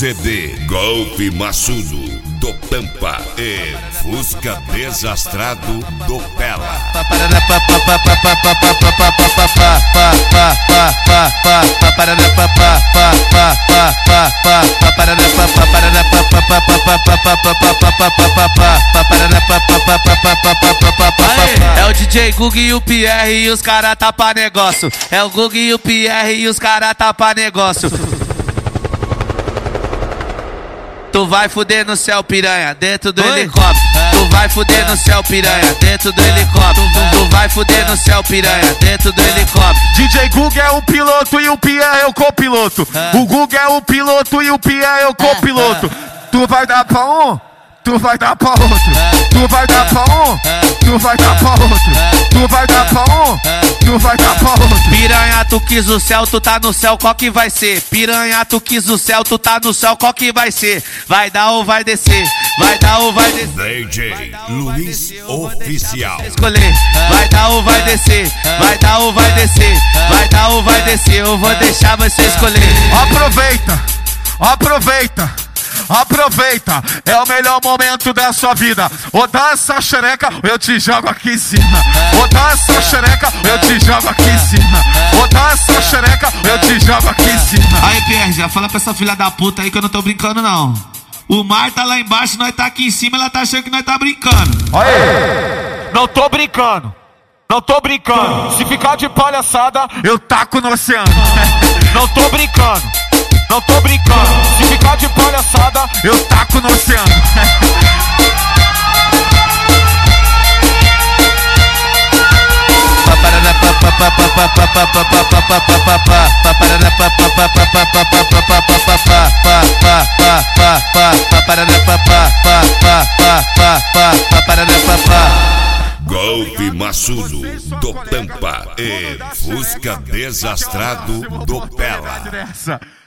CD Golpe Maçudo do Pampa e Fusca Desastrado do Pela. É o DJ Gug e o Pierre e os cara tá pra negócio. É o Gug e o Pierre e os cara tá pra negócio. Tu vai fuder no céu, piranha, dentro do helicóptero. Tu vai fuder no céu, piranha, dentro do helicóptero. Tu vai fuder no céu, piranha, dentro do helicóptero. DJ Gug é o piloto e o Pierre é o copiloto. O Gug é o piloto e o Pierre é o copiloto. Tu vai dar pra um, tu vai dar pra outro. Tu vai dar pra um, tu vai dar pra outro. Tu vai dar pra um, tu vai dar pra outro. Piranha, tu quis o céu, tu tá no céu, qual que vai ser? Piranha, tu quis o céu, tu tá no céu, qual que vai ser? Vai dar ou vai descer? Vai dar ou vai descer? DJ Luiz Oficial. Escolher, vai dar ou vai descer? Vai dar ou vai descer? Vai dar ou vai descer? Eu vou deixar você escolher. Aproveita, aproveita. Aproveita, é o melhor momento da sua vida. Ou dá essa xereca, eu te jogo aqui em cima. Ou dá essa xereca, eu te jogo aqui em cima. Ou dá essa xereca, eu te jogo aqui em cima. Aí, Pierre, já fala pra essa filha da puta aí que eu não tô brincando, não. O mar tá lá embaixo, nós tá aqui em cima, ela tá achando que nós tá brincando. Aí, não tô brincando. Não tô brincando. Se ficar de palhaçada, eu taco no oceano. Não tô brincando. Não tô brincando, se ficar de palhaçada, eu taco no oceano. Golpe Maçudo do Pampa e Fusca Desastrado do Pela.